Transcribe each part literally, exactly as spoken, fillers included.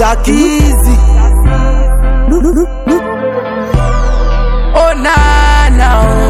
Zakizi. Oh na na,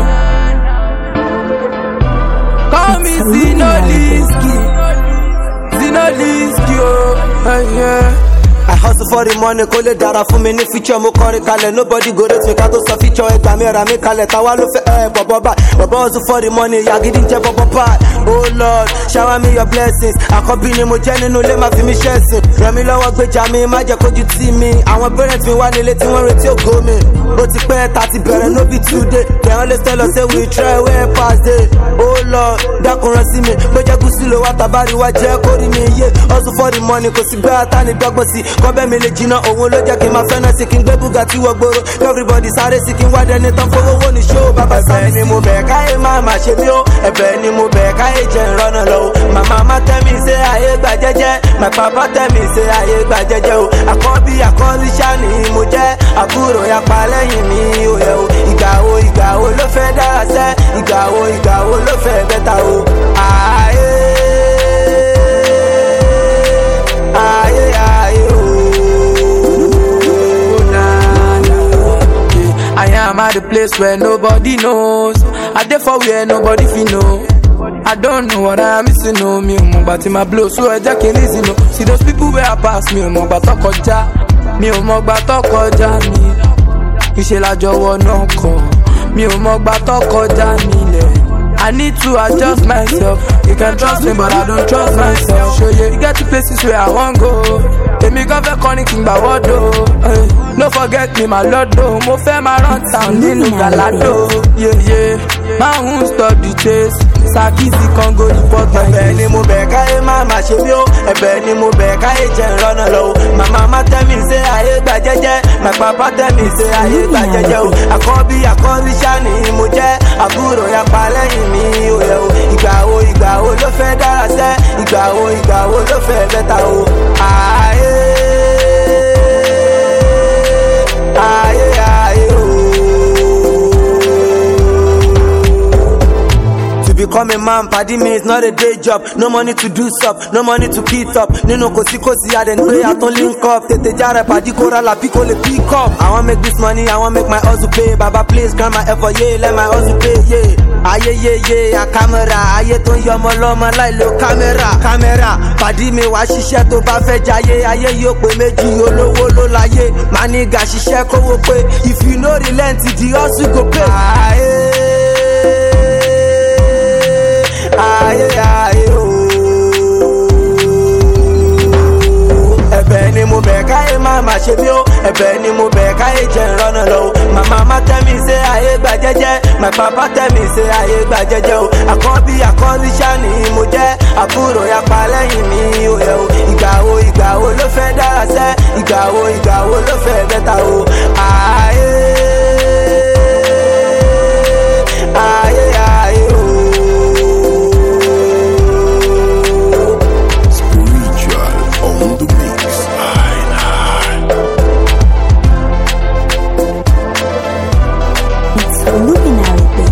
call me Zinoliski, Zinoliski, oh yeah. I hustle for the money, kó lè dára fún mi ní future, mo kọrin kalẹ̀, nobody go rate me ká tó sọ feature, ẹgbà mi ra mi kalẹ̀, táwa ló fẹ́ ẹ bọ̀bọ̀ bá, bọ̀bọ̀ hustle for the money, yagidi ń jẹ́ bọ̀bọ̀ bá. Oh Lord, shower me your blessings, àkọ́bí ni mo jẹ́ nínú ilé, má fi mi ṣẹ̀sìn, ràn mí lọ́wọ́ gbèjà mi, má jẹ́ kójú tì mí, àwọn parents mi wá nílé tí wọ́n retí ògo mi, ó ti pẹ́ ta ti bẹ̀rẹ̀ no be today, they always tell us say we try wey pass day. Oh Lord, dákun rán sí mi, bó jẹ́ gúúsù ló wá tàbárí wá jẹ́ kórìí mi yé, hustle for the money, kò sí gbá àtàní dọ́gbọ́n sí, kọ́bẹ́ mi lè jìnnà òun ló jẹ́ kí n máa fẹ́ràn sí kí n gbé Bugatti wọ gbòòrò everybody sáré sí kí n wá dẹni tán fowó wò ní ṣó bàbá sáyé. ẹ̀bẹ̀ ni mo bẹ̀ káyé má má ṣe mí ó, ẹ̀bẹ̀ ni mo bẹ̀ káyé jẹ́ ìrọ́nà lọ o. Màmá má tẹ́ mi ṣe ayé gbà jẹ́jẹ́, my papa tẹ́ mi ṣe ayé gbà jẹ́jẹ́ o. Àkọ́bí àkọ́bí ṣáni mo jẹ́, àbúrò yapa lẹ́yìn mi ò yẹ o. Ìgbà wo ìgbà wo ló fẹ́ dára sẹ́, ìgbà wo ìgbà wo ló fẹ́ bẹ́ta o. Ayé ayé ayé o. I am at the place where nobody knows. I dey for where nobody feel know. I don't know what I'm missing, no. Me o but in my blow, so I just can't listen, no. See those people where I pass me, o but talk koja. Me o but talk koja me. Iṣẹ́ la jọ̀wọ́ náà kọ́. Me o but talk koja me le. I need to adjust myself. You can trust me, but I don't trust myself. Show you, you get to places where I won't go. Let me go for calling king by what do. No forget me, my lord, do. Mo fẹ́ máa run town nínú galado. Yeah, yeah. My won't stop the chase. Sakizi kan go report my case. Ẹ̀bẹ̀ ni mo bẹ̀ káyé má má ṣe mí ó, ẹ̀bẹ̀ ni mo bẹ̀ káyé jẹ́ ìrọ́nà lọ o. Màmá má tẹ́ mi ṣe ayé gbà jẹ́jẹ́, my papa tẹ́ mi ṣe ayé gbà jẹ́jẹ́ o. Àkọ́bí àkọ́bí ṣáni mo jẹ́, àbúrò yapa lẹ́yìn mi ò yẹ o. Ìgbà wo ìgbà wo ló fẹ́ dára sẹ́, ìgbà wo ìgbà wo ló fẹ́ bẹ́ta o. Ayé ayé ayé o. Become a man, paddy me, it's not a day job. No money to do sup, no money to keep up. Nino kosi kosi, I then pray, I don't link up. Tete jare, paddy kora la pico le pick up. I want make this money, I want make my hustle pay. Baba please, grant my effort, yeah, let my hustle pay, yeah. Aye, yeah, yeah, a camera. Aye, ton yo moloma, like lo camera. Camera, paddy me, wa shishe to ba fe jaye. Aye, yo pe meji, yo lo wo lo la ye. Maniga shishe ko wo pe. If you know the length, the hustle go pay. Aye. Ayé ayé o. Ẹ̀bẹ̀ ni mo bẹ̀ káyé má má ṣe mí ó, ẹ̀bẹ̀ ni mo bẹ̀ káyé jẹ́ ìrọ́nà lọ o. Màmá má tẹ́ mi ṣe ayé gbà jẹ́jẹ́, my papa tẹ́ mi ṣe ayé gbà jẹ́jẹ́ o. Àkọ́bí àkọ́bí ṣáni mo jẹ́, àbúrò yapa lẹ́yìn mi ò yẹ o. Ìgbà wo ìgbà wo ló fẹ́ dára sẹ́, ìgbà wo ìgbà wo ló fẹ́ bẹ́ta o. Ayé ayé ayé o. It's Luminary.